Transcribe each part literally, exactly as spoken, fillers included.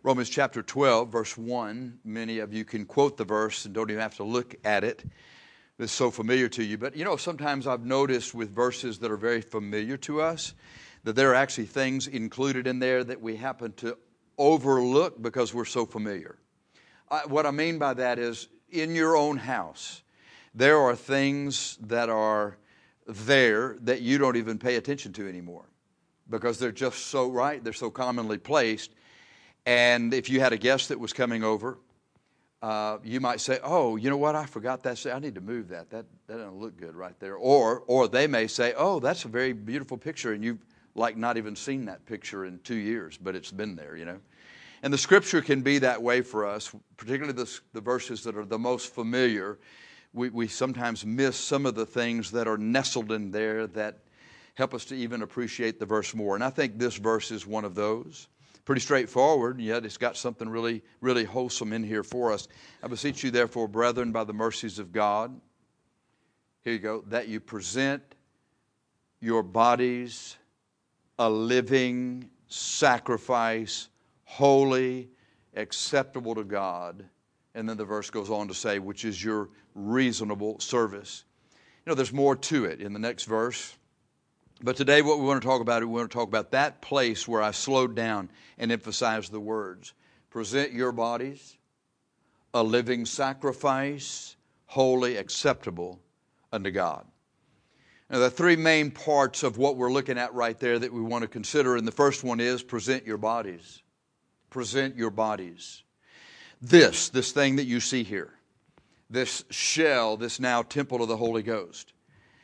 Romans chapter twelve, verse one. Many of you can quote the verse and don't even have to look at it. It's so familiar to you. But, you know, sometimes I've noticed with verses that are very familiar to us that there are actually things included in there that we happen to overlook because we're so familiar. I, what I mean by that is, in your own house, there are things that are there that you don't even pay attention to anymore because they're just so right, they're so commonly placed. And if you had a guest that was coming over, uh, you might say, oh, you know what, I forgot that. I need to move that. That that doesn't look good right there. Or or they may say, oh, that's a very beautiful picture, and you've like not even seen that picture in two years, but it's been there, you know. And the Scripture can be that way for us, particularly the, the verses that are the most familiar. We, we sometimes miss some of the things that are nestled in there that help us to even appreciate the verse more. And I think this verse is one of those. Pretty straightforward, yet it's got something really, really wholesome in here for us. I beseech you, therefore, brethren, by the mercies of God, here you go, that you present your bodies a living sacrifice, holy, acceptable to God. And then the verse goes on to say, which is your reasonable service. You know, there's more to it in the next verse. But today what we want to talk about, we want to talk about that place where I slowed down and emphasized the words. Present your bodies a living sacrifice, holy, acceptable unto God. Now, the three main parts of what we're looking at right there that we want to consider, and the first one is present your bodies. Present your bodies. This, this thing that you see here, this shell, this now temple of the Holy Ghost.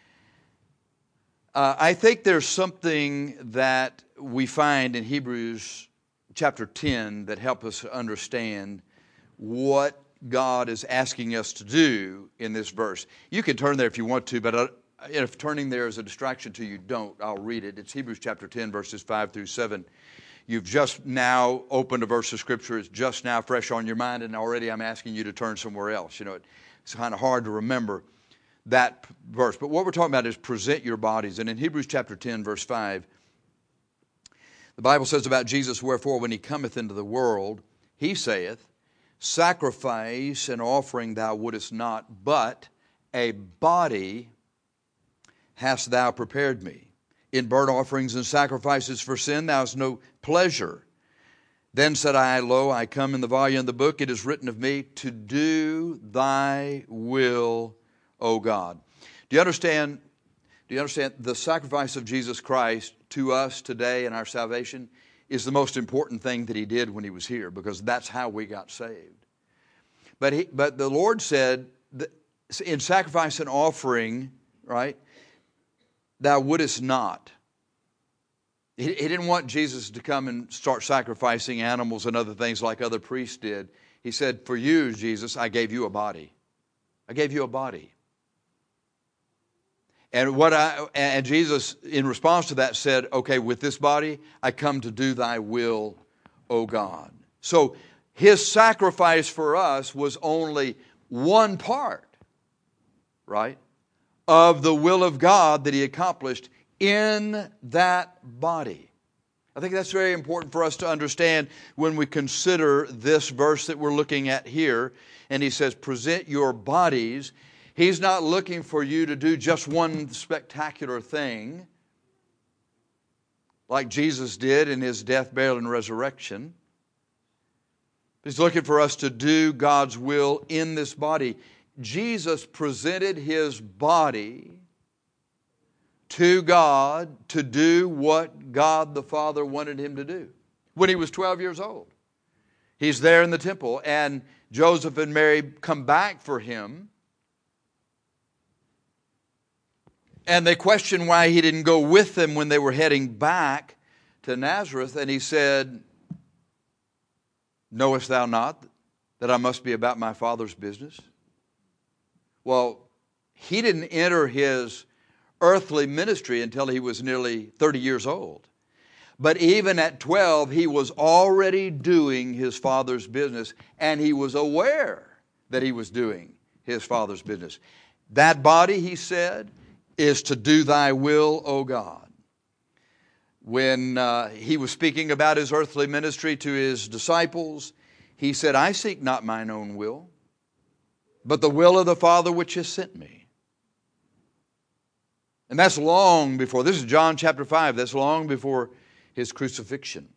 Uh, I think there's something that we find in Hebrews chapter ten that help us understand what God is asking us to do in this verse. You can turn there if you want to, but uh, if turning there is a distraction to you, don't. I'll read it. It's Hebrews chapter ten, verses five through seven. You've just now opened a verse of Scripture. It's just now fresh on your mind, and already I'm asking you to turn somewhere else. You know, it's kind of hard to remember that verse. But what we're talking about is present your bodies. And in Hebrews chapter ten, verse five, the Bible says about Jesus, wherefore when he cometh into the world, he saith, sacrifice and offering thou wouldest not, but a body hast thou prepared me. In burnt offerings and sacrifices for sin thou hast no pleasure. Then said I, lo, I come in the volume of the book, it is written of me, to do thy will, O God. Do you understand? Do you understand the sacrifice of Jesus Christ to us today in our salvation is the most important thing that he did when he was here, because that's how we got saved. But he, but the Lord said that in sacrifice and offering, right, thou wouldest not. He, he didn't want Jesus to come and start sacrificing animals and other things like other priests did. He said, for you, Jesus, I gave you a body. I gave you a body. And what I and Jesus, in response to that, said, okay, with this body, I come to do thy will, O God. So his sacrifice for us was only one part, right, of the will of God that he accomplished in that body. I think that's very important for us to understand when we consider this verse that we're looking at here. And he says, present your bodies. He's not looking for you to do just one spectacular thing like Jesus did in his death, burial, and resurrection. He's looking for us to do God's will in this body. Jesus presented his body to God to do what God the Father wanted him to do when he was twelve years old. He's there in the temple, and Joseph and Mary come back for him. And they question why he didn't go with them when they were heading back to Nazareth. And he said, knowest thou not that I must be about my Father's business? Well, he didn't enter his earthly ministry until he was nearly thirty years old. But even at twelve, he was already doing his Father's business, and he was aware that he was doing his Father's business. That body, he said, is to do thy will, O God. When uh, he was speaking about his earthly ministry to his disciples, he said, I seek not mine own will, but the will of the Father which has sent me. And that's long before, this is John chapter five, that's long before his crucifixion.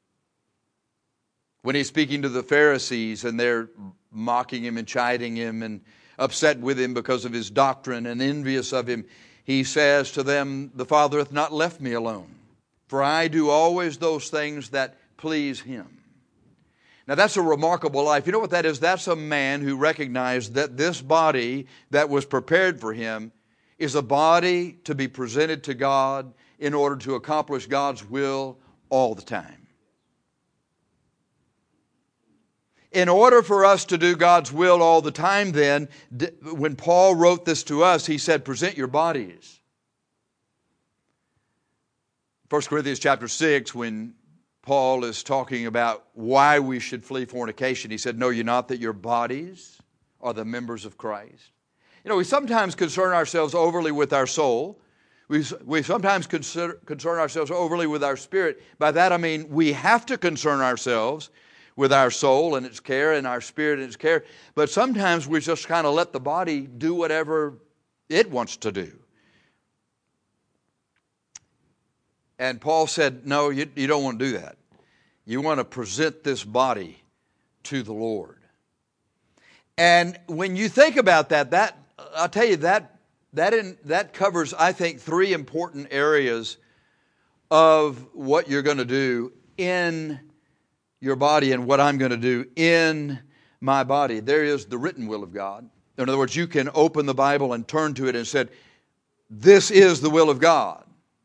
When he's speaking to the Pharisees and they're mocking him and chiding him and upset with him because of his doctrine and envious of him, he says to them, the Father hath not left me alone, for I do always those things that please him. Now that's a remarkable life. You know what that is? That's a man who recognized that this body that was prepared for him is a body to be presented to God in order to accomplish God's will all the time. In order for us to do God's will all the time then, when Paul wrote this to us, he said, present your bodies. First Corinthians chapter six, when Paul is talking about why we should flee fornication, he said, know ye not that your bodies are the members of Christ? You know, we sometimes concern ourselves overly with our soul. We, we sometimes consider, concern ourselves overly with our spirit. By that I mean we have to concern ourselves with our soul and its care and our spirit and its care. But sometimes we just kind of let the body do whatever it wants to do. And Paul said, no, you, you don't want to do that. You want to present this body to the Lord. And when you think about that, that I'll tell you, that that in, that covers, I think, three important areas of what you're going to do in your body and what I'm going to do in my body. There is the written will of God. In other words, you can open the Bible and turn to it and say, this is the will of God.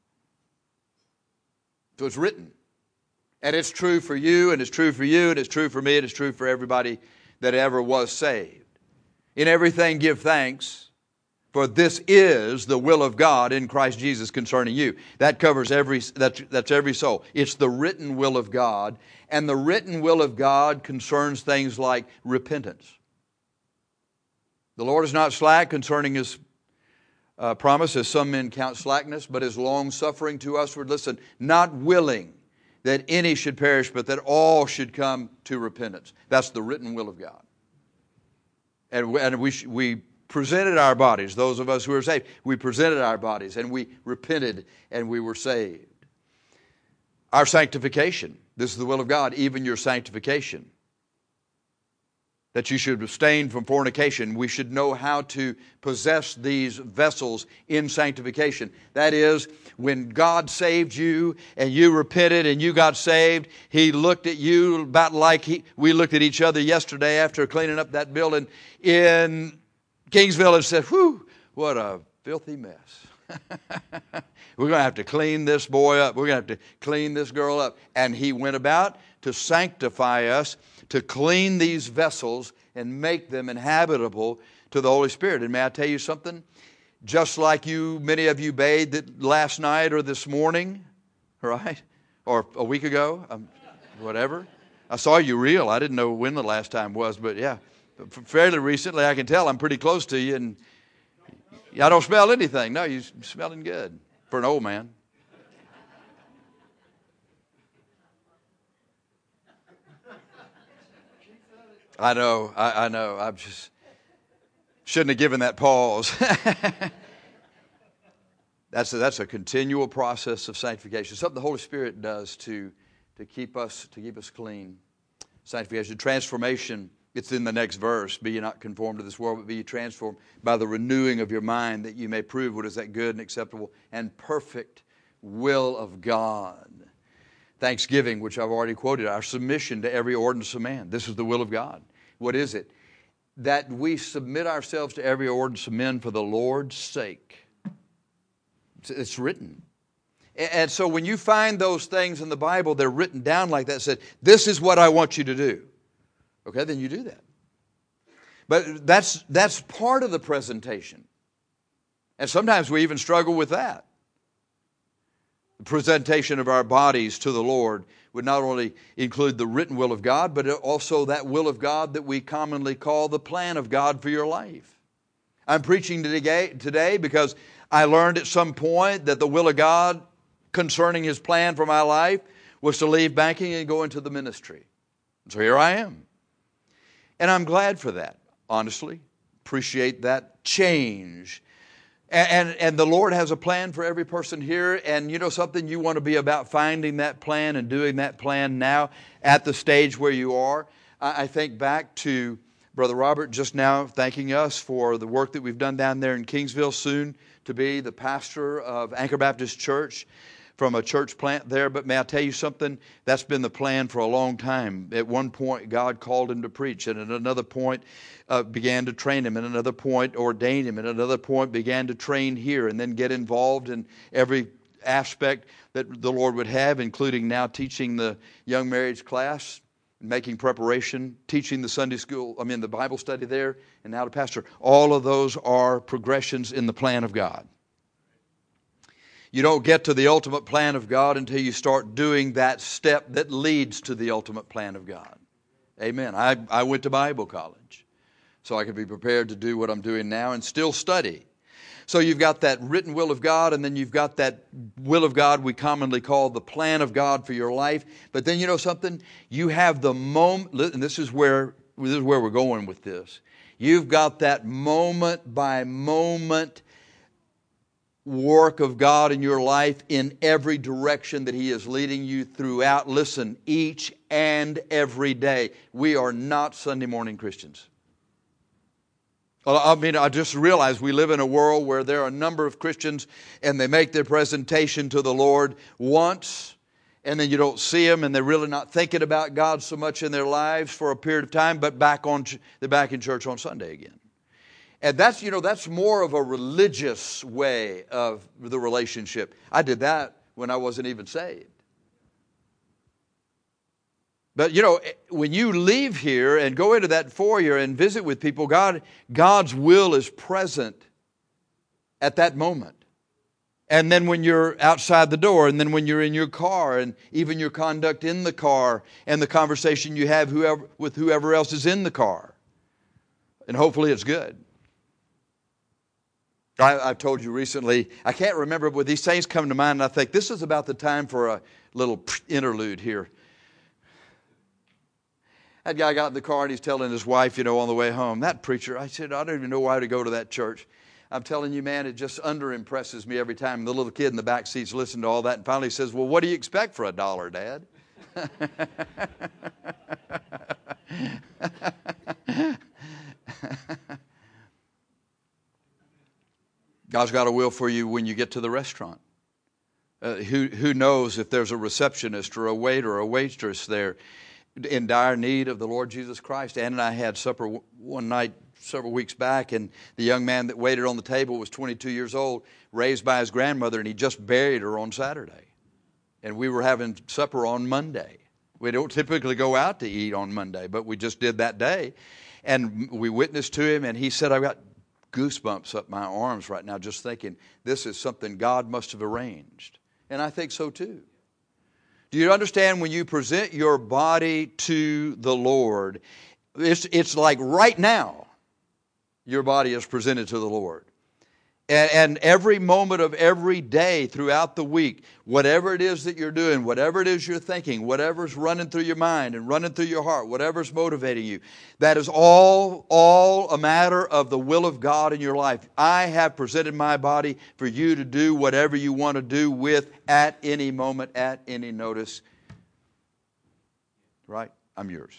So it's written. And it's true for you, and it's true for you, and it's true for me, and it's true for everybody that ever was saved. In everything give thanks, for this is the will of God in Christ Jesus concerning you. That covers every, that's, that's every soul. It's the written will of God, and the written will of God concerns things like repentance. The Lord is not slack concerning His uh, promise, as some men count slackness, but is long-suffering to usward. Listen, not willing that any should perish, but that all should come to repentance. That's the written will of God. And, and we, we presented our bodies, those of us who are saved, we presented our bodies and we repented and we were saved. Our sanctification, this is the will of God, even your sanctification. That you should abstain from fornication. We should know how to possess these vessels in sanctification. That is, when God saved you and you repented and you got saved, He looked at you about like he, we looked at each other yesterday after cleaning up that building in Kingsville and said, whew, what a filthy mess. We're going to have to clean this boy up. We're going to have to clean this girl up. And He went about to sanctify us, to clean these vessels and make them inhabitable to the Holy Spirit. And may I tell you something? Just like you, many of you bathed last night or this morning, right? Or a week ago, um, whatever. I saw you reel. I didn't know when the last time was, but yeah. Fairly recently, I can tell I'm pretty close to you, and I don't smell anything. No, you're smelling good for an old man. I know, I, I know. I just shouldn't have given that pause. that's, a, that's a continual process of sanctification. Something the Holy Spirit does to, to keep us to keep us clean. Sanctification, transformation. It's in the next verse. Be ye not conformed to this world, but be ye transformed by the renewing of your mind, that you may prove what is that good and acceptable and perfect will of God. Thanksgiving, which I've already quoted, our submission to every ordinance of man. This is the will of God. What is it? That we submit ourselves to every ordinance of men for the Lord's sake. It's written. And so when you find those things in the Bible, they're written down like that, said, this is what I want you to do. Okay, then you do that. But that's, that's part of the presentation. And sometimes we even struggle with that. The presentation of our bodies to the Lord would not only include the written will of God, but also that will of God that we commonly call the plan of God for your life. I'm preaching today, today because I learned at some point that the will of God concerning His plan for my life was to leave banking and go into the ministry. So here I am. And I'm glad for that, honestly. Appreciate that change. And, and, and the Lord has a plan for every person here. And you know something? You want to be about finding that plan and doing that plan now at the stage where you are. I, I think back to Brother Robert just now thanking us for the work that we've done down there in Kingsville, soon to be the pastor of Anchor Baptist Church from a church plant there. But may I tell you something? That's been the plan for a long time. At one point, God called him to preach, and at another point, uh, began to train him, and at another point, ordained him, and at another point, began to train here, and then get involved in every aspect that the Lord would have, including now teaching the young marriage class, making preparation, teaching the Sunday school, I mean the Bible study there, and now to pastor. All of those are progressions in the plan of God. You don't get to the ultimate plan of God until you start doing that step that leads to the ultimate plan of God. Amen. I, I went to Bible college so I could be prepared to do what I'm doing now and still study. So you've got that written will of God, and then you've got that will of God we commonly call the plan of God for your life. But then you know something? You have the moment, and this is where this is where we're going with this. You've got that moment by moment work of God in your life in every direction that He is leading you throughout. Listen, each and every day. We are not Sunday morning Christians. I mean, I just realized we live in a world where there are a number of Christians and they make their presentation to the Lord once and then you don't see them and they're really not thinking about God so much in their lives for a period of time, but back on they're back in church on Sunday again. And that's, you know, that's more of a religious way of the relationship. I did that when I wasn't even saved. But, you know, when you leave here and go into that foyer and visit with people, God, God's will is present at that moment. And then when you're outside the door, and then when you're in your car, and even your conduct in the car, and the conversation you have whoever, with whoever else is in the car. And hopefully it's good. I, I've told you recently, I can't remember, but these things come to mind, and I think this is about the time for a little interlude here. That guy got in the car and he's telling his wife, you know, on the way home, that preacher, I said, I don't even know why to go to that church. I'm telling you, man, it just under-impresses me every time. The little kid in the back seat's listening to all that and finally he says, well, what do you expect for a dollar, Dad? God's got a will for you when you get to the restaurant. Uh, who, who knows if there's a receptionist or a waiter or a waitress there in dire need of the Lord Jesus Christ. Ann and I had supper one night several weeks back, and the young man that waited on the table was twenty-two years old, raised by his grandmother, and he just buried her on Saturday. And we were having supper on Monday. We don't typically go out to eat on Monday, but we just did that day. And we witnessed to him, and he said, I've got goosebumps up my arms right now just thinking, this is something God must have arranged. And I think so too. Do you understand when you present your body to the Lord, it's, it's like right now your body is presented to the Lord. And, and every moment of every day throughout the week, whatever it is that you're doing, whatever it is you're thinking, whatever's running through your mind and running through your heart, whatever's motivating you, that is all, all a matter of the will of God in your life. I have presented my body for you to do whatever you want to do with at any moment, at any notice. Right? I'm yours.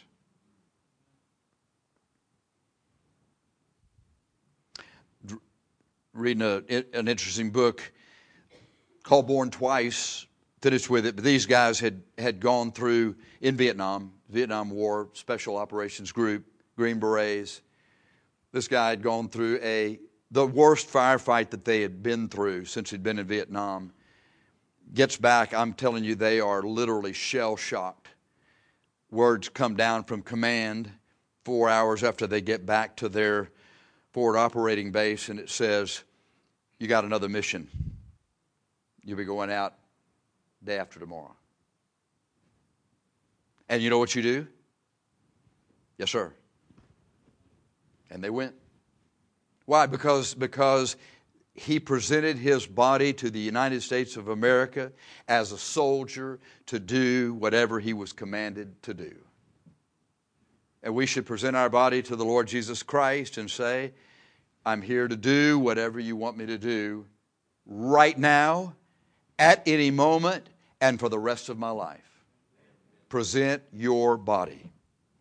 Reading a, an interesting book called Born Twice, finished with it, but these guys had, had gone through, in Vietnam, Vietnam War, Special Operations Group, Green Berets. This guy had gone through a the worst firefight that they had been through since he'd been in Vietnam. Gets back, I'm telling you, they are literally shell-shocked. Words come down from command four hours after they get back to their forward operating base, and it says, you got another mission. You'll be going out day after tomorrow. And you know what you do? Yes, sir. And they went. Why? Because, because he presented his body to the United States of America as a soldier to do whatever he was commanded to do. And we should present our body to the Lord Jesus Christ and say, I'm here to do whatever you want me to do right now, at any moment, and for the rest of my life. Present your body.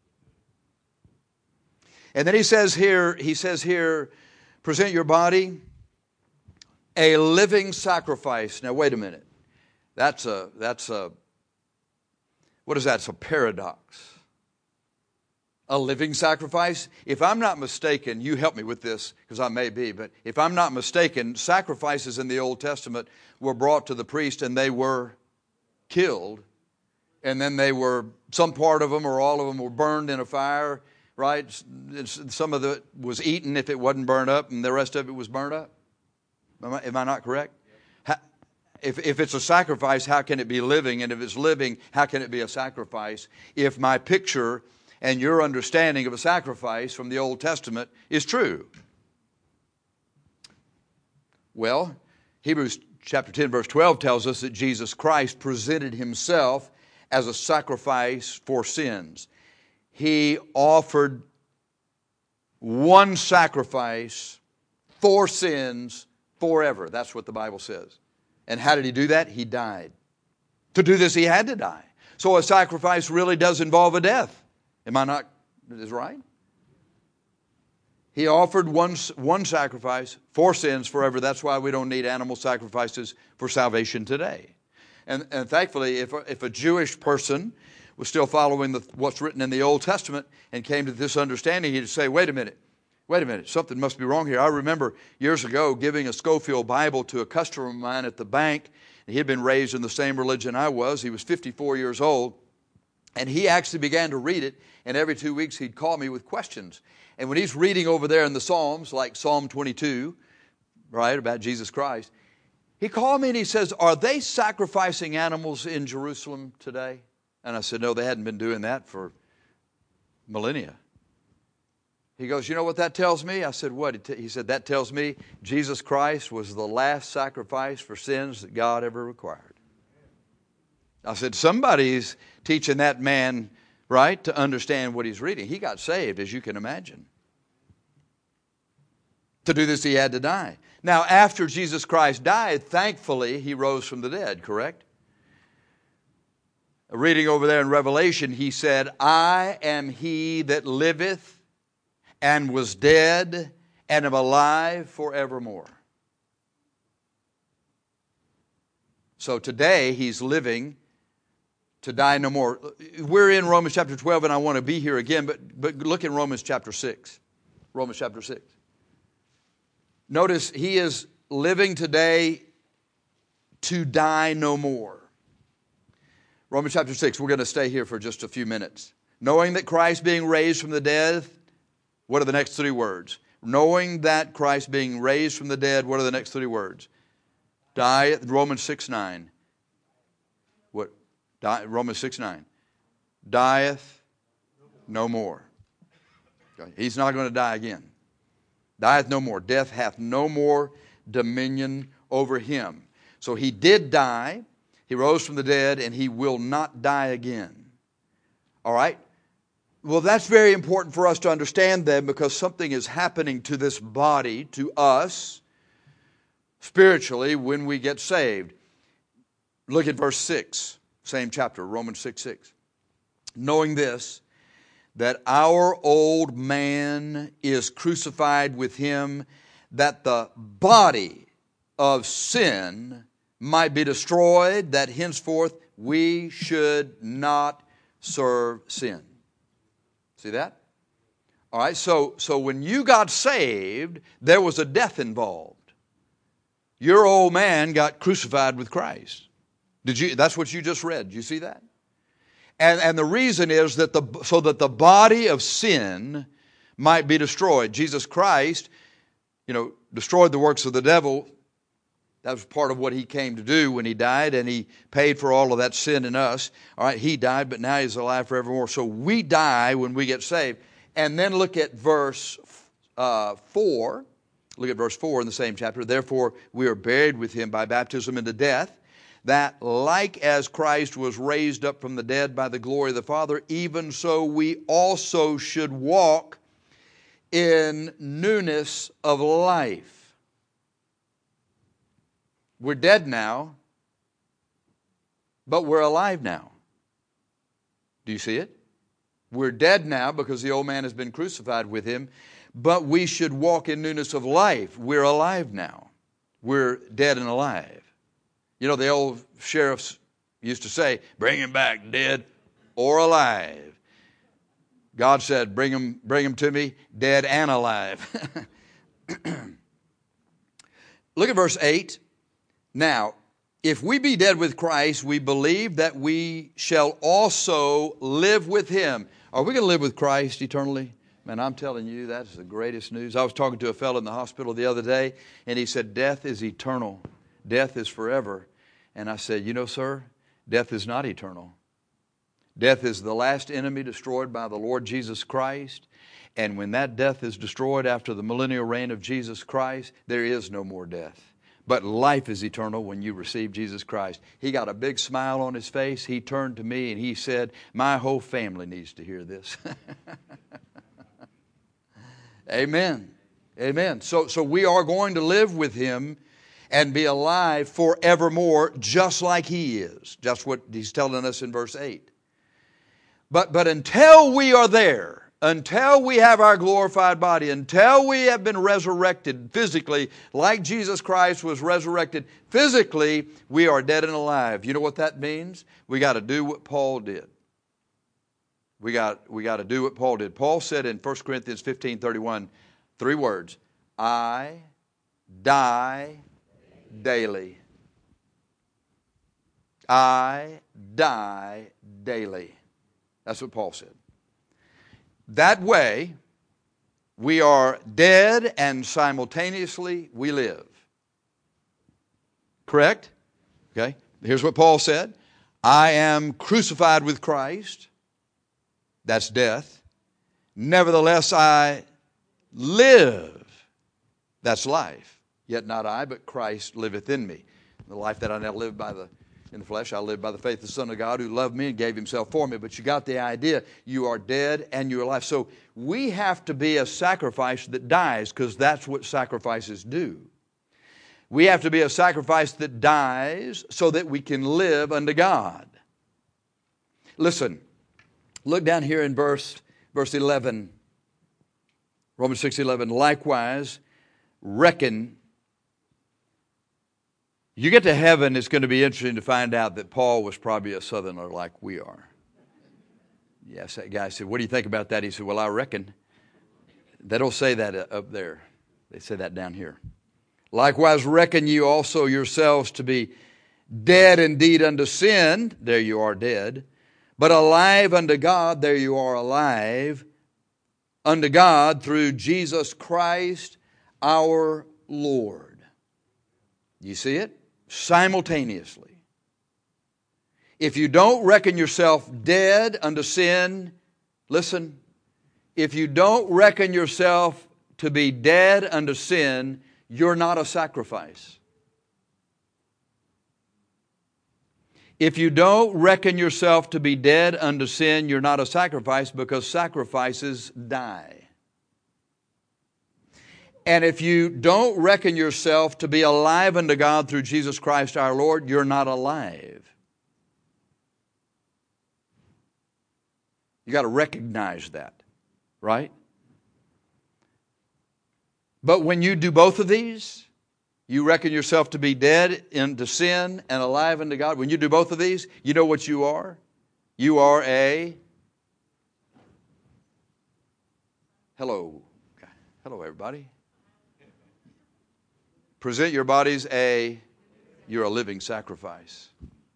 And then he says here, he says here, present your body a living sacrifice. Now wait a minute. That's a that's a what is that? It's a paradox. A living sacrifice? If I'm not mistaken, you help me with this because I may be, but if I'm not mistaken, sacrifices in the Old Testament were brought to the priest and they were killed, and then they were, some part of them or all of them were burned in a fire, right? Some of it was eaten if it wasn't burned up, and the rest of it was burned up. Am I, am I not correct? How, if, if it's a sacrifice, how can it be living? And if it's living, how can it be a sacrifice? If my picture and your understanding of a sacrifice from the Old Testament is true. Well, Hebrews chapter ten, verse twelve tells us that Jesus Christ presented himself as a sacrifice for sins. He offered one sacrifice for sins forever. That's what the Bible says. And how did he do that? He died. To do this, he had to die. So a sacrifice really does involve a death. Am I not, is right? He offered one, one sacrifice for sins forever. That's why we don't need animal sacrifices for salvation today. And, and thankfully, if a, if a Jewish person was still following the, what's written in the Old Testament and came to this understanding, he'd say, wait a minute, wait a minute, something must be wrong here. I remember years ago giving a Scofield Bible to a customer of mine at the bank. He had been raised in the same religion I was. He was fifty-four years old. And he actually began to read it, and every two weeks he'd call me with questions. And when he's reading over there in the Psalms, like Psalm twenty-two, right, about Jesus Christ, he called me and he says, are they sacrificing animals in Jerusalem today? And I said, no, they hadn't been doing that for millennia. He goes, you know what that tells me? I said, what? He said, that tells me Jesus Christ was the last sacrifice for sins that God ever required. I said, somebody's teaching that man, right, to understand what he's reading. He got saved, as you can imagine. To do this, he had to die. Now, after Jesus Christ died, thankfully, he rose from the dead, correct? Reading over there in Revelation, he said, I am he that liveth and was dead and am alive forevermore. So today, he's living to die no more. We're in Romans chapter twelve, and I want to be here again, but, but look in Romans chapter six. Romans chapter six. Notice he is living today to die no more. Romans chapter six, we're going to stay here for just a few minutes. Knowing that Christ being raised from the dead, what are the next three words? Knowing that Christ being raised from the dead, what are the next three words? Die, Romans six nine. What? Die, Romans six nine. Dieth no more. He's not going to die again. Dieth no more. Death hath no more dominion over him. So he did die. He rose from the dead, and he will not die again. All right? Well, that's very important for us to understand then, because something is happening to this body, to us, spiritually, when we get saved. Look at verse six. Same chapter, Romans six six. Knowing this, that our old man is crucified with him, that the body of sin might be destroyed, that henceforth we should not serve sin. See that? All right, so, so when you got saved, there was a death involved. Your old man got crucified with Christ. Did you? That's what you just read. Did you see that? And, and the reason is that the so that the body of sin might be destroyed. Jesus Christ, you know, destroyed the works of the devil. That was part of what he came to do when he died, and he paid for all of that sin in us. All right, he died, but now he's alive forevermore. So we die when we get saved. And then look at verse uh, four. Look at verse four in the same chapter. Therefore, we are buried with him by baptism into death, that like as Christ was raised up from the dead by the glory of the Father, even so we also should walk in newness of life. We're dead now, but we're alive now. Do you see it? We're dead now because the old man has been crucified with him, but we should walk in newness of life. We're alive now. We're dead and alive. You know, the old sheriffs used to say, bring him back dead or alive. God said, bring him, bring him to me dead and alive. Look at verse eight. Now, if we be dead with Christ, we believe that we shall also live with him. Are we going to live with Christ eternally? Man, I'm telling you, that's the greatest news. I was talking to a fellow in the hospital the other day, and he said, death is eternal. Death is forever. And I said, you know, sir, death is not eternal. Death is the last enemy destroyed by the Lord Jesus Christ. And when that death is destroyed after the millennial reign of Jesus Christ, there is no more death. But life is eternal when you receive Jesus Christ. He got a big smile on his face. He turned to me and he said, my whole family needs to hear this. Amen. Amen. So, so we are going to live with him and be alive forevermore, just like he is. Just what he's telling us in verse eight. But, but until we are there, until we have our glorified body, until we have been resurrected physically, like Jesus Christ was resurrected physically, we are dead and alive. You know what that means? We got to do what Paul did. We got, we got to do what Paul did. Paul said in First Corinthians fifteen thirty-one, three words, I die daily. I die daily. That's what Paul said. That way, we are dead and simultaneously we live. Correct? Okay. Here's what Paul said. I am crucified with Christ. That's death. Nevertheless, I live. That's life. Yet not I, but Christ liveth in me. The life that I now live by the in the flesh, I live by the faith of the Son of God who loved me and gave himself for me. But you got the idea. You are dead and you're alive. So we have to be a sacrifice that dies, because that's what sacrifices do. We have to be a sacrifice that dies so that we can live unto God. Listen, look down here in verse, verse eleven. Romans six eleven. Likewise, reckon. You get to heaven, it's going to be interesting to find out that Paul was probably a southerner like we are. Yes, that guy said, what do you think about that? He said, well, I reckon. They don't say that up there. They say that down here. Likewise, reckon you also yourselves to be dead indeed unto sin. There you are dead. But alive unto God. There you are alive. Unto God through Jesus Christ our Lord. You see it? Simultaneously. If you don't reckon yourself dead unto sin, listen, if you don't reckon yourself to be dead unto sin, you're not a sacrifice. If you don't reckon yourself to be dead unto sin, you're not a sacrifice, because sacrifices die. And if you don't reckon yourself to be alive unto God through Jesus Christ our Lord, you're not alive. You got to recognize that, right? But when you do both of these, you reckon yourself to be dead unto sin and alive unto God. When you do both of these, you know what you are? You are a hello. Hello, everybody. Present your bodies a, you're a living sacrifice.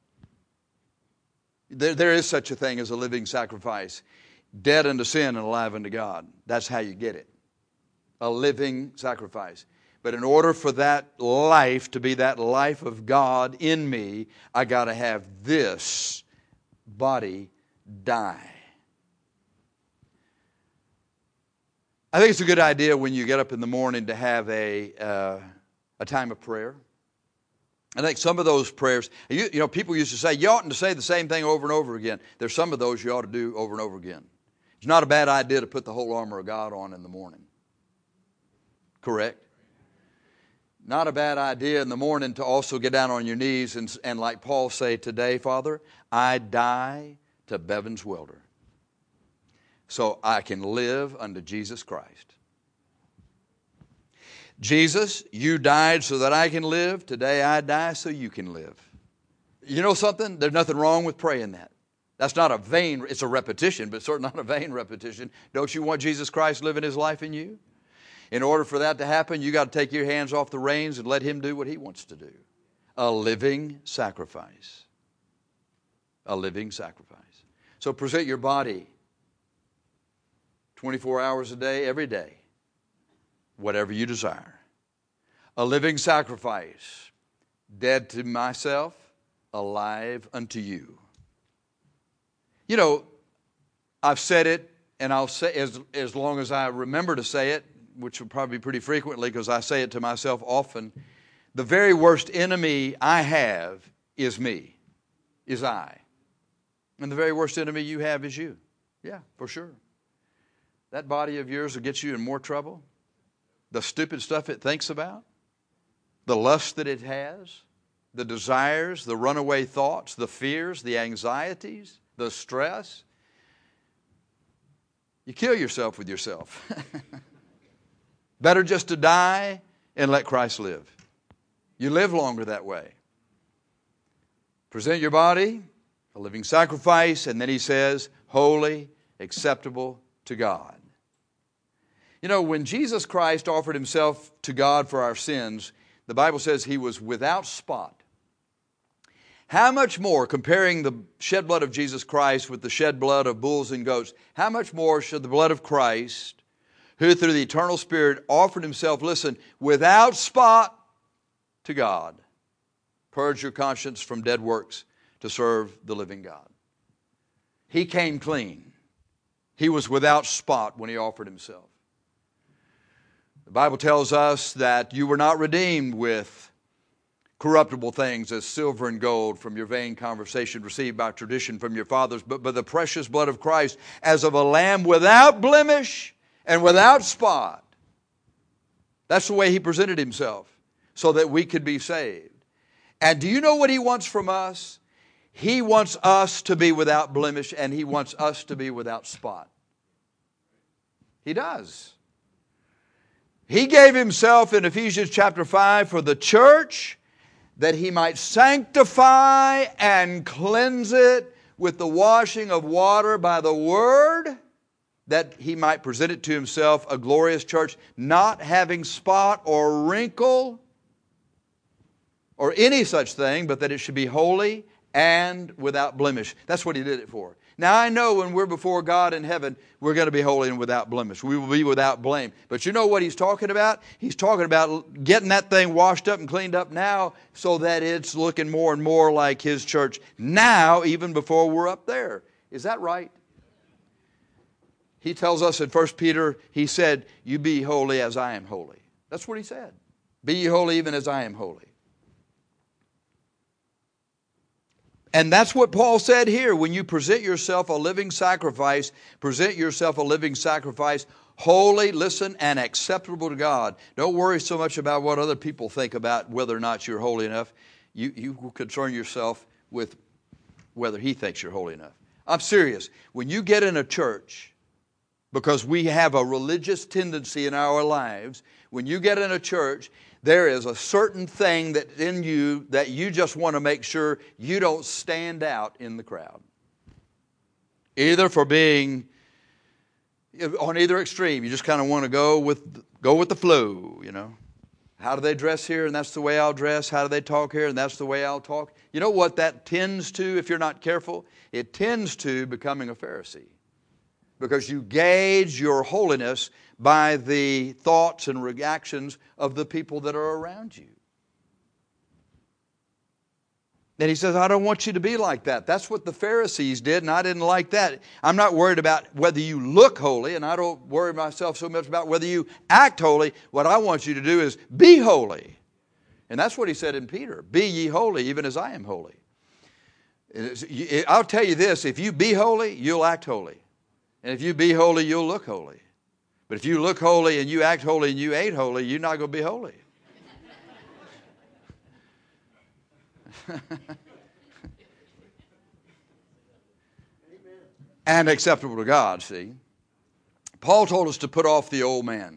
There, there is such a thing as a living sacrifice. Dead unto sin and alive unto God. That's how you get it. A living sacrifice. But in order for that life to be that life of God in me, I got to have this body die. I think it's a good idea when you get up in the morning to have a, uh, a time of prayer. I think some of those prayers, you, you know, people used to say, you oughtn't to say the same thing over and over again. There's some of those you ought to do over and over again. It's not a bad idea to put the whole armor of God on in the morning. Correct? Not a bad idea in the morning to also get down on your knees and, and like Paul say, today, Father, I die to Bevan's welder, so I can live unto Jesus Christ. Jesus, you died so that I can live. Today I die so you can live. You know something? There's nothing wrong with praying that. That's not a vain, it's a repetition, but certainly not a vain repetition. Don't you want Jesus Christ living His life in you? In order for that to happen, you got to take your hands off the reins and let Him do what He wants to do. A living sacrifice. A living sacrifice. So present your body twenty-four hours a day, every day, whatever you desire. A living sacrifice, dead to myself, alive unto you. You know, I've said it, and I'll say as, as long as I remember to say it, which will probably be pretty frequently because I say it to myself often. The very worst enemy I have is me, is I. And the very worst enemy you have is you. Yeah, for sure. That body of yours will get you in more trouble. The stupid stuff it thinks about, the lust that it has, the desires, the runaway thoughts, the fears, the anxieties, the stress. You kill yourself with yourself. Better just to die and let Christ live. You live longer that way. Present your body, a living sacrifice, and then he says, holy, acceptable to God. You know, when Jesus Christ offered Himself to God for our sins, the Bible says He was without spot. How much more, comparing the shed blood of Jesus Christ with the shed blood of bulls and goats, how much more should the blood of Christ, who through the eternal Spirit offered Himself, listen, without spot to God, purge your conscience from dead works to serve the living God? He came clean. He was without spot when He offered Himself. The Bible tells us that you were not redeemed with corruptible things as silver and gold from your vain conversation received by tradition from your fathers, but by the precious blood of Christ as of a lamb without blemish and without spot. That's the way He presented Himself so that we could be saved. And do you know what He wants from us? He wants us to be without blemish and He wants us to be without spot. He does. He gave Himself in Ephesians chapter five for the church that He might sanctify and cleanse it with the washing of water by the Word, that He might present it to Himself a glorious church, not having spot or wrinkle or any such thing, but that it should be holy and without blemish. That's what He did it for. Now I know when we're before God in heaven, we're going to be holy and without blemish. We will be without blame. But you know what He's talking about? He's talking about getting that thing washed up and cleaned up now so that it's looking more and more like His church now, even before we're up there. Is that right? He tells us in First Peter, he said, you be holy as I am holy. That's what He said. Be ye holy even as I am holy. And that's what Paul said here. When you present yourself a living sacrifice, present yourself a living sacrifice, holy, listen, and acceptable to God. Don't worry so much about what other people think about whether or not you're holy enough. You, you concern yourself with whether He thinks you're holy enough. I'm serious. When you get in a church, because we have a religious tendency in our lives, when you get in a church, there is a certain thing that in you that you just want to make sure you don't stand out in the crowd. Either for being on either extreme, you just kind of want to go with go with the flow, you know. How do they dress here? And that's the way I'll dress. How do they talk here? And that's the way I'll talk. You know what that tends to, if you're not careful? It tends to becoming a Pharisee. Because you gauge your holiness by the thoughts and reactions of the people that are around you. And he says, I don't want you to be like that. That's what the Pharisees did, and I didn't like that. I'm not worried about whether you look holy, and I don't worry myself so much about whether you act holy. What I want you to do is be holy. And that's what he said in Peter. Be ye holy, even as I am holy. I'll tell you this, if you be holy, you'll act holy. And if you be holy, you'll look holy. But if you look holy and you act holy and you ain't holy, you're not going to be holy. And acceptable to God, see. Paul told us to put off the old man.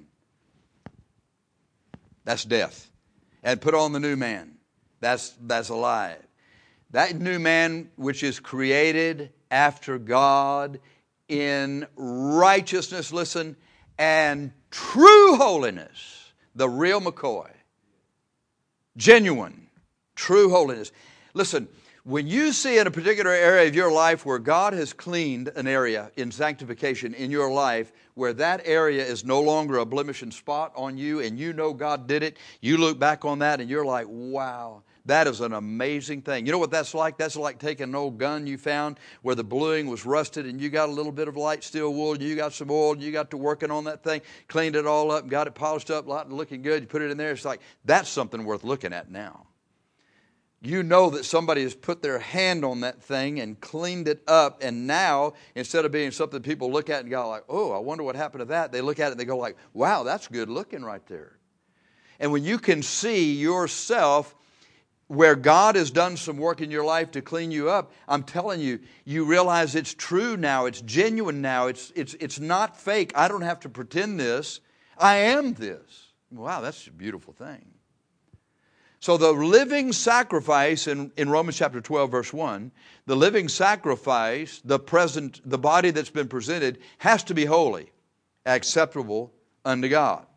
That's death. And put on the new man. That's, that's alive. That new man which is created after God in righteousness, listen, and true holiness. The real McCoy. Genuine. True holiness. Listen, when you see in a particular area of your life where God has cleaned an area in sanctification in your life, where that area is no longer a blemish and spot on you, and you know God did it, you look back on that and you're like, wow, that is an amazing thing. You know what that's like? That's like taking an old gun you found where the bluing was rusted and you got a little bit of light steel wool and you got some oil and you got to working on that thing, cleaned it all up and got it polished up, looking good. You put it in there. It's like, that's something worth looking at now. You know that somebody has put their hand on that thing and cleaned it up, and now, instead of being something people look at and go like, oh, I wonder what happened to that, they look at it and they go like, wow, that's good looking right there. And when you can see yourself where God has done some work in your life to clean you up, I'm telling you, you realize it's true now, it's genuine now, it's, it's, it's not fake. I don't have to pretend this. I am this. Wow, that's a beautiful thing. So the living sacrifice in, in Romans chapter twelve, verse one, the living sacrifice, the present, the body that's been presented, has to be holy, acceptable unto God.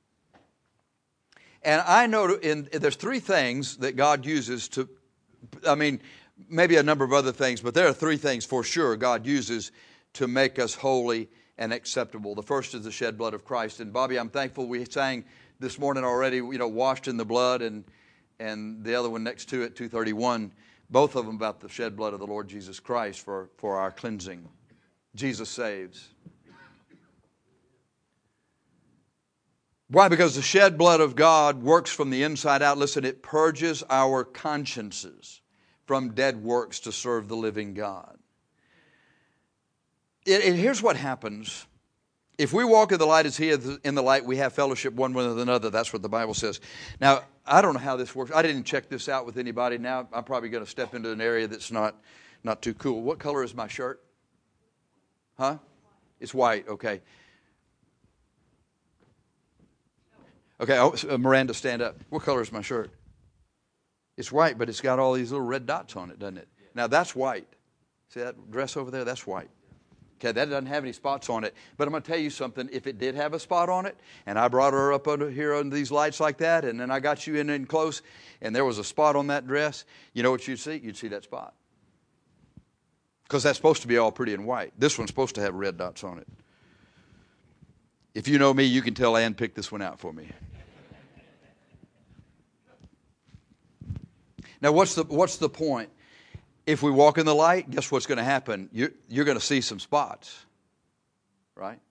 And I know in, there's three things that God uses to, I mean, maybe a number of other things, but there are three things for sure God uses to make us holy and acceptable. The first is the shed blood of Christ. And Bobby, I'm thankful we sang this morning already, you know, washed in the blood, and and the other one next to it, two thirty-one, both of them about the shed blood of the Lord Jesus Christ for, for our cleansing. Jesus saves. Why? Because the shed blood of God works from the inside out. Listen, it purges our consciences from dead works to serve the living God. And, and here's what happens. If we walk in the light as He is in the light, we have fellowship one with another. That's what the Bible says. Now, I don't know how this works. I didn't check this out with anybody. Now, I'm probably going to step into an area that's not, not too cool. What color is my shirt? Huh? It's white. Okay. Okay, oh, Miranda, stand up. What color is my shirt? It's white, but it's got all these little red dots on it, doesn't it? Now, that's white. See that dress over there? That's white. Okay, that doesn't have any spots on it. But I'm going to tell you something. If it did have a spot on it, and I brought her up under here under these lights like that, and then I got you in and close, and there was a spot on that dress, you know what you'd see? You'd see that spot. Because that's supposed to be all pretty and white. This one's supposed to have red dots on it. If you know me, you can tell Ann picked this one out for me. Now, what's the what's the point? If we walk in the light, guess what's going to happen? You're, you're going to see some spots, right?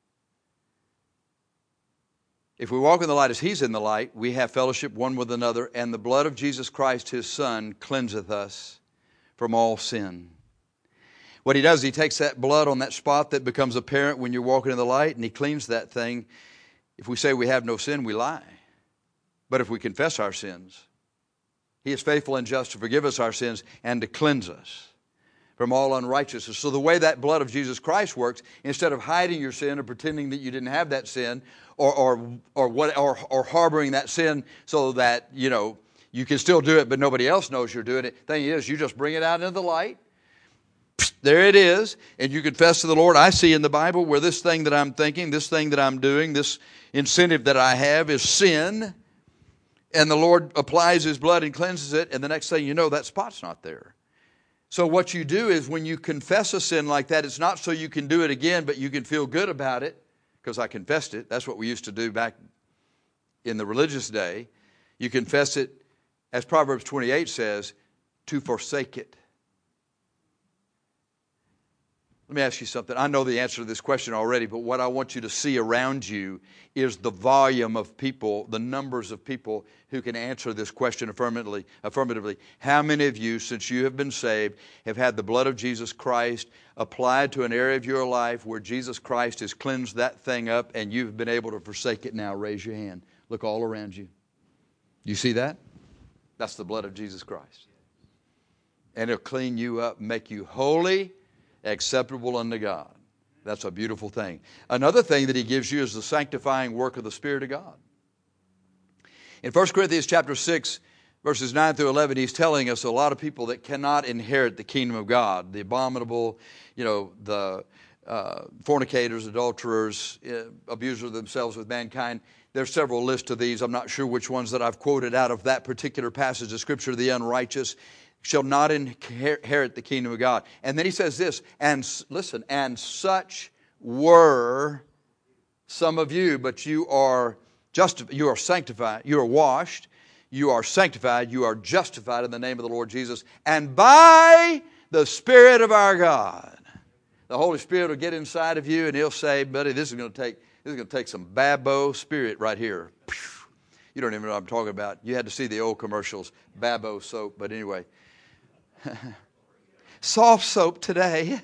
If we walk in the light as He's in the light, we have fellowship one with another, and the blood of Jesus Christ, His Son, cleanseth us from all sin. What He does, He takes that blood on that spot that becomes apparent when you're walking in the light, and He cleans that thing. If we say we have no sin, we lie. But if we confess our sins, He is faithful and just to forgive us our sins and to cleanse us from all unrighteousness. So the way that blood of Jesus Christ works, instead of hiding your sin or pretending that you didn't have that sin, or or or what or, or harboring that sin so that, you know, you can still do it but nobody else knows you're doing it. Thing is, you just bring it out into the light. There it is, and you confess to the Lord, I see in the Bible where this thing that I'm thinking, this thing that I'm doing, this incentive that I have is sin. And the Lord applies His blood and cleanses it, and the next thing you know, that spot's not there. So what you do is when you confess a sin like that, it's not so you can do it again, but you can feel good about it, because I confessed it. That's what we used to do back in the religious day. You confess it, as Proverbs twenty-eight says, to forsake it. Let me ask you something. I know the answer to this question already, but what I want you to see around you is the volume of people, the numbers of people who can answer this question affirmatively. affirmatively. How many of you, since you have been saved, have had the blood of Jesus Christ applied to an area of your life where Jesus Christ has cleansed that thing up and you've been able to forsake it now? Raise your hand. Look all around you. You see that? That's the blood of Jesus Christ. And it'll clean you up, make you holy, acceptable unto God. That's a beautiful thing. Another thing that He gives you is the sanctifying work of the Spirit of God. In First Corinthians chapter six, verses nine through eleven, he's telling us a lot of people that cannot inherit the kingdom of God. The abominable, you know, the uh, fornicators, adulterers, uh, abusers of themselves with mankind. There's several lists of these. I'm not sure which ones that I've quoted out of that particular passage of Scripture. The unrighteous shall not inherit the kingdom of God. And then he says this, and listen, and such were some of you, but you are justified, you are sanctified, you are washed, you are sanctified, you are justified in the name of the Lord Jesus, and by the Spirit of our God. The Holy Spirit will get inside of you and He'll say, buddy, this is going to take this is going to take some Babo spirit right here. You don't even know what I'm talking about. You had to see the old commercials, Babo soap, but anyway. Soft soap today.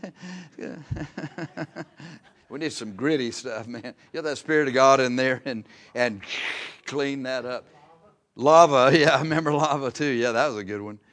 We need some gritty stuff, man. Get that Spirit of God in there and, and clean that up. Lava, yeah, I remember lava too. Yeah, that was a good one.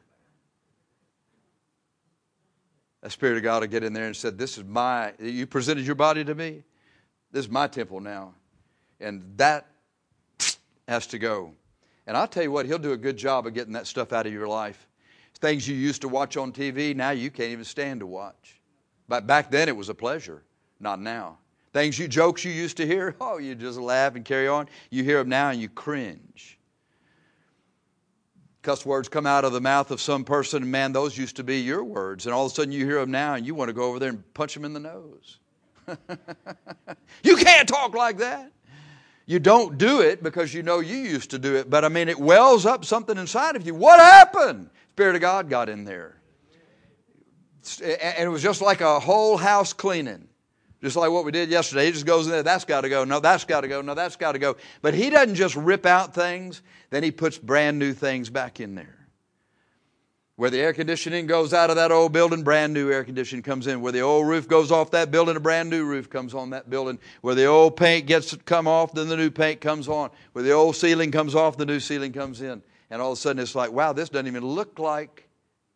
The Spirit of God will get in there and said, this is my, you presented your body to me. This is my temple now. And that has to go. And I'll tell you what, He'll do a good job of getting that stuff out of your life. Things you used to watch on T V, now you can't even stand to watch. But back then it was a pleasure, not now. Things you, jokes you used to hear, oh, you just laugh and carry on. You hear them now and you cringe. Cuss words come out of the mouth of some person, and man, those used to be your words. And all of a sudden you hear them now and you want to go over there and punch them in the nose. You can't talk like that. You don't do it because you know you used to do it. But I mean, it wells up something inside of you. What happened? Spirit of God got in there. And it was just like a whole house cleaning. Just like what we did yesterday. He just goes in there, that's got to go. No, that's got to go. No, that's got to go. But He doesn't just rip out things. Then He puts brand new things back in there. Where the air conditioning goes out of that old building, brand new air conditioning comes in. Where the old roof goes off that building, a brand new roof comes on that building. Where the old paint gets to come off, then the new paint comes on. Where the old ceiling comes off, the new ceiling comes in. And all of a sudden it's like, wow, this doesn't even look like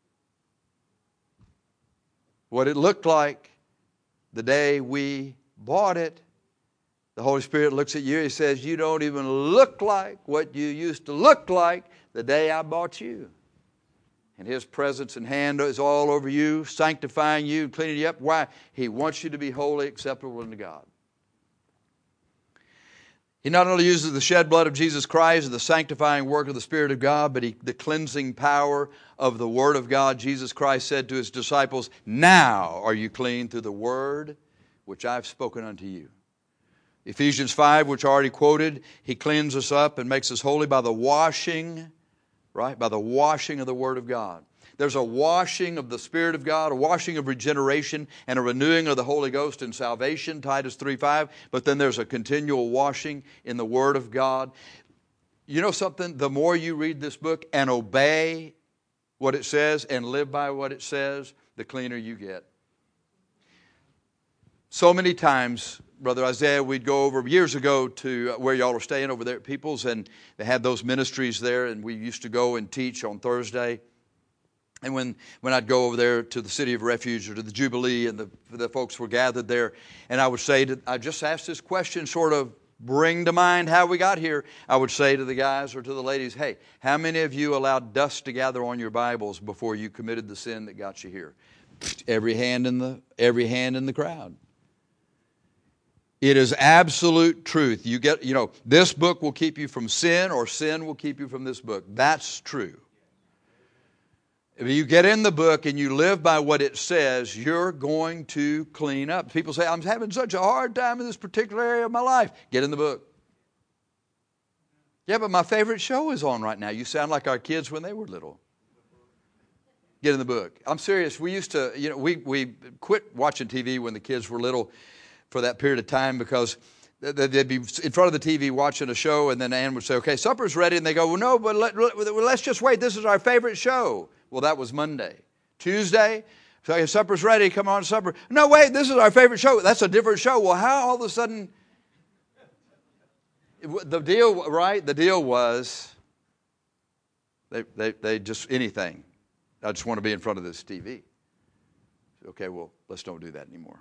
what it looked like the day we bought it. The Holy Spirit looks at you, He says, you don't even look like what you used to look like the day I bought you. And His presence and hand is all over you, sanctifying you, cleaning you up. Why? He wants you to be holy, acceptable unto God. He not only uses the shed blood of Jesus Christ and the sanctifying work of the Spirit of God, but he, the cleansing power of the Word of God. Jesus Christ said to His disciples, now are you clean through the Word which I've spoken unto you. Ephesians five, which I already quoted, He cleans us up and makes us holy by the washing, right? By the washing of the Word of God. There's a washing of the Spirit of God, a washing of regeneration, and a renewing of the Holy Ghost in salvation, Titus three five. But then there's a continual washing in the Word of God. You know something? The more you read this book and obey what it says and live by what it says, the cleaner you get. So many times, Brother Isaiah, we'd go over years ago to where y'all are staying over there at Peoples, and they had those ministries there, and we used to go and teach on Thursday. And when, when I'd go over there to the City of Refuge or to the Jubilee, and the, the folks were gathered there, and I would say, to, I just asked this question, sort of bring to mind how we got here. I would say to the guys or to the ladies, hey, how many of you allowed dust to gather on your Bibles before you committed the sin that got you here? Every hand in the, every hand in the crowd. It is absolute truth. You get, you know, this book will keep you from sin, or sin will keep you from this book. That's true. If you get in the book and you live by what it says, you're going to clean up. People say, I'm having such a hard time in this particular area of my life. Get in the book. Yeah, but my favorite show is on right now. You sound like our kids when they were little. Get in the book. I'm serious. We used to, you know, we, we quit watching T V when the kids were little for that period of time because they'd be in front of the T V watching a show, and then Ann would say, okay, supper's ready. And they go, well, no, but let, let, let's just wait. This is our favorite show. Well, that was Monday. Tuesday, so okay, supper's ready. Come on, supper. No, wait, this is our favorite show. That's a different show. Well, how all of a sudden, the deal, right? The deal was they, they, they just, anything. I just want to be in front of this T V. Okay, well, let's don't do that anymore.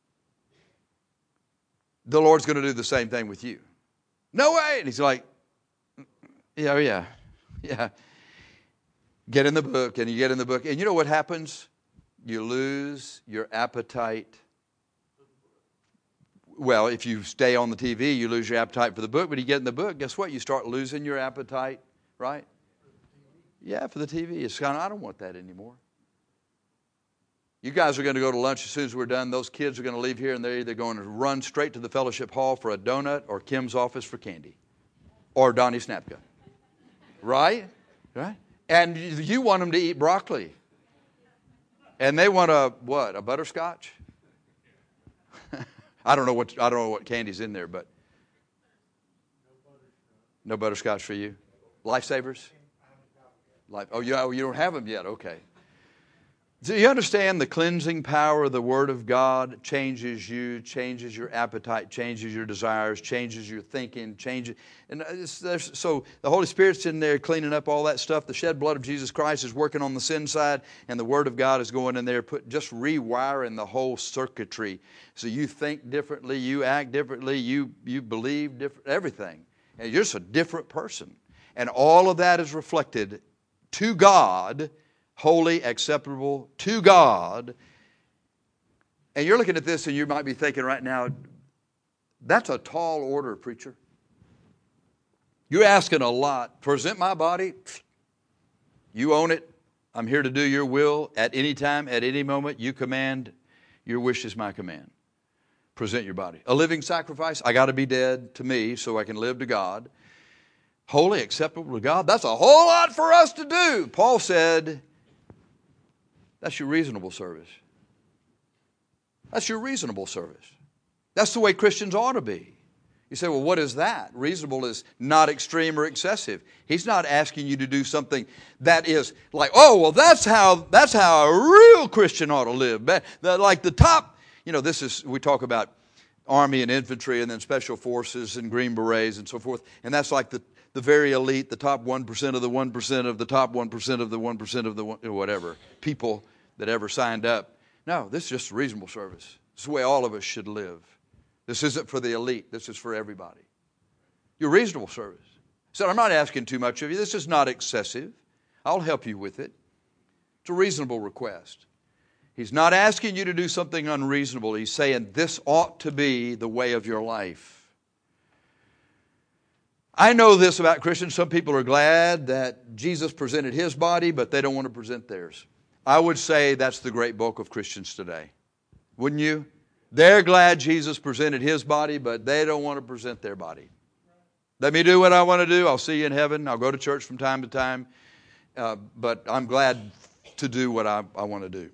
The Lord's going to do the same thing with you. No way. And he's like, yeah, yeah, yeah. Get in the book, and you get in the book. And you know what happens? You lose your appetite. Well, if you stay on the T V, you lose your appetite for the book. But you get in the book, guess what? You start losing your appetite, right? Yeah, for the T V. It's kind of, I don't want that anymore. You guys are going to go to lunch as soon as we're done. Those kids are going to leave here, and they're either going to run straight to the fellowship hall for a donut or Kim's office for candy or Donnie Snapka. Right? Right? And you want them to eat broccoli. And they want a, what, a butterscotch? I don't know what I don't know what candy's in there, but no butterscotch for you. Lifesavers? Life. Oh, you, oh, you don't have them yet. Okay. Do you understand the cleansing power of the Word of God changes you, changes your appetite, changes your desires, changes your thinking, changes. And it's, so the Holy Spirit's in there cleaning up all that stuff. The shed blood of Jesus Christ is working on the sin side, and the Word of God is going in there, put, just rewiring the whole circuitry. So you think differently, you act differently, you, you believe different, everything. And you're just a different person. And all of that is reflected to God, holy, acceptable to God. And you're looking at this and you might be thinking right now, that's a tall order, preacher. You're asking a lot. Present my body. You own it. I'm here to do your will at any time, at any moment. You command. Your wish is my command. Present your body. A living sacrifice. I got to be dead to me so I can live to God. Holy, acceptable to God. That's a whole lot for us to do. Paul said, that's your reasonable service. That's your reasonable service. That's the way Christians ought to be. You say, well, what is that? Reasonable is not extreme or excessive. He's not asking you to do something that is like, oh, well, that's how that's how a real Christian ought to live. Like the top, you know, this is, we talk about Army and infantry and then special forces and Green Berets and so forth. And that's like the, the very elite, the top one percent of the one percent of the top one percent of the one percent of the one, whatever, people that ever signed up. No, this is just a reasonable service. This is the way all of us should live. This isn't for the elite. This is for everybody. Your reasonable service. So I'm not asking too much of you. This is not excessive. I'll help you with it. It's a reasonable request. He's not asking you to do something unreasonable. He's saying this ought to be the way of your life. I know this about Christians. Some people are glad that Jesus presented His body, but they don't want to present theirs. I would say that's the great bulk of Christians today. Wouldn't you? They're glad Jesus presented His body, but they don't want to present their body. Let me do what I want to do. I'll see you in heaven. I'll go to church from time to time. Uh, but I'm glad to do what I, I want to do.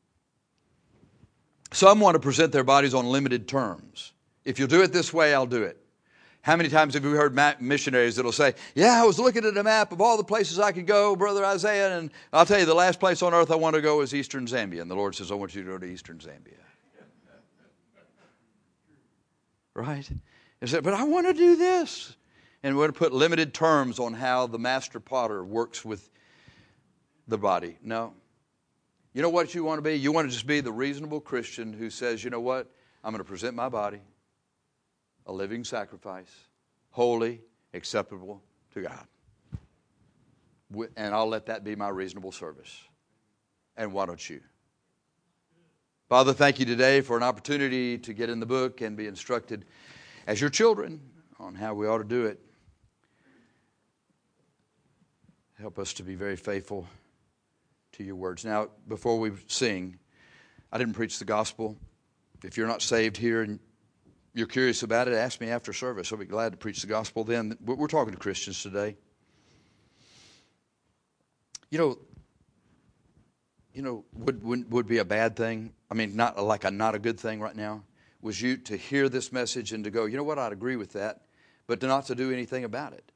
Some want to present their bodies on limited terms. If you'll do it this way, I'll do it. How many times have you heard missionaries that will say, yeah, I was looking at a map of all the places I could go, Brother Isaiah, and I'll tell you, the last place on earth I want to go is eastern Zambia. And the Lord says, I want you to go to eastern Zambia. Right? And said, but I want to do this. And we're going to put limited terms on how the master potter works with the body. No. You know what you want to be? You want to just be the reasonable Christian who says, you know what? I'm going to present my body a living sacrifice, holy, acceptable to God. And I'll let that be my reasonable service. And why don't you? Father, thank you today for an opportunity to get in the book and be instructed as your children on how we ought to do it. Help us to be very faithful to your words. Now, before we sing, I didn't preach the gospel. If you're not saved here and you're curious about it, ask me after service. I'll be glad to preach the gospel then. We're talking to Christians today. You know, you know, would, would would be a bad thing? I mean, not like a not a good thing right now. Was you to hear this message and to go, you know what, I'd agree with that, but to not to do anything about it.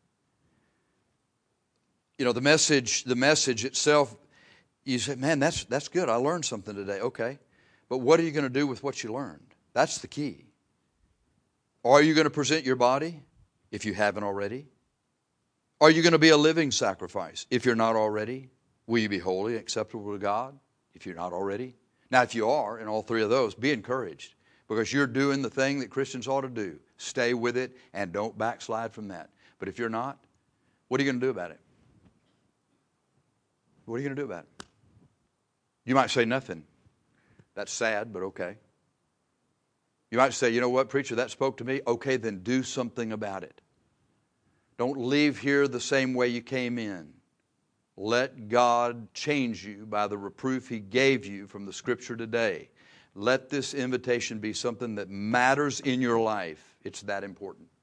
You know, the message, the message itself, you say, man, that's that's good. I learned something today. Okay, but what are you going to do with what you learned? That's the key. Are you going to present your body if you haven't already? Are you going to be a living sacrifice if you're not already? Will you be holy and acceptable to God if you're not already? Now, if you are in all three of those, be encouraged because you're doing the thing that Christians ought to do. Stay with it and don't backslide from that. But if you're not, what are you going to do about it? What are you going to do about it? You might say nothing. That's sad, but okay. You might say, you know what, preacher, that spoke to me. Okay, then do something about it. Don't leave here the same way you came in. Let God change you by the reproof He gave you from the Scripture today. Let this invitation be something that matters in your life. It's that important.